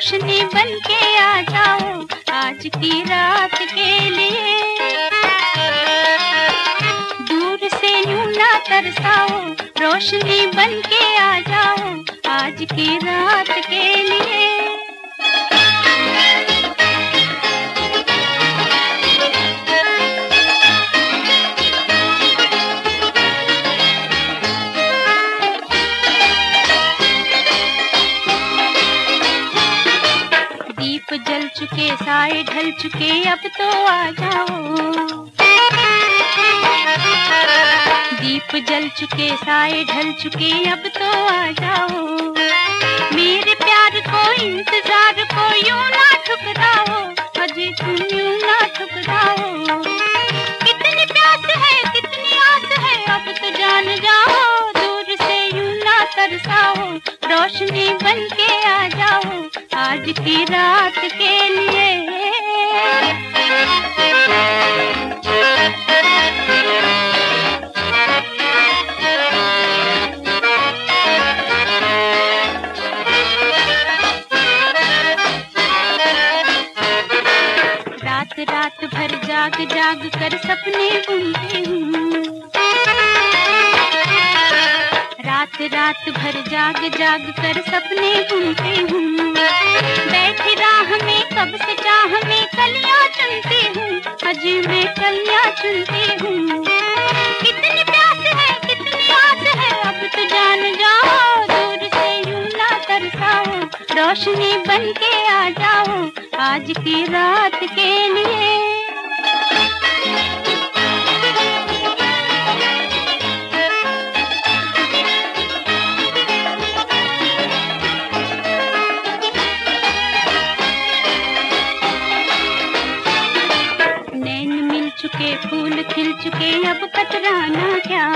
रोशनी बन के आ जाओ आज की रात के लिए। दूर से यूं ना तरसाओ, रोशनी बन के आ जाओ आज की रात के लिए। दीप जल चुके, साए ढल चुके, अब तो आ जाओ। दीप जल चुके, साए ढल चुके, अब तो आ जाओ। मेरे प्यार को, इंतजार को यूं ना ठुकराओ, अजी तुम यूं ना ठुकराओ। कितनी प्यास है, कितनी आस है, अब तो जान जाओ। दूर से यूं ना तरसाओ, रोशनी बन के आ जाओ आज की रात के लिए। रात रात भर जाग जाग कर सपने बुनती हूँ। रात रात भर जाग जाग कर सपने बुनती हूँ। बैठी राह में कब से चाह में कलियां चुनती हूँ, अजी मैं कलियां चुनती हूँ। कितनी प्यास है, कितनी आस है, अब तो जान जाओ। दूर से यूं ना तरसाओ, रोशनी बन के आ जाओ आज की रात के लिए। चुके फूल खिल चुके, अब कतराना क्या।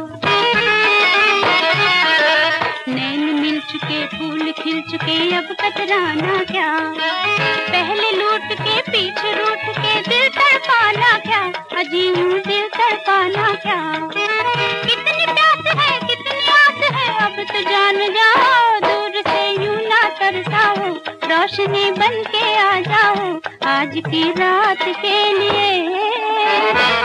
नैन मिल चुके, फूल खिल चुके, अब कतराना क्या। पहले लूट के पीछे रूठ के दिल तड़पाना क्या, अजी यूं दिल तड़पाना क्या। कितनी प्यास है, कितनी आस है, अब तो जान जाओ। दूर से यूं ना तरसाओ, रोशनी बन के आ जाओ आज की रात के लिए।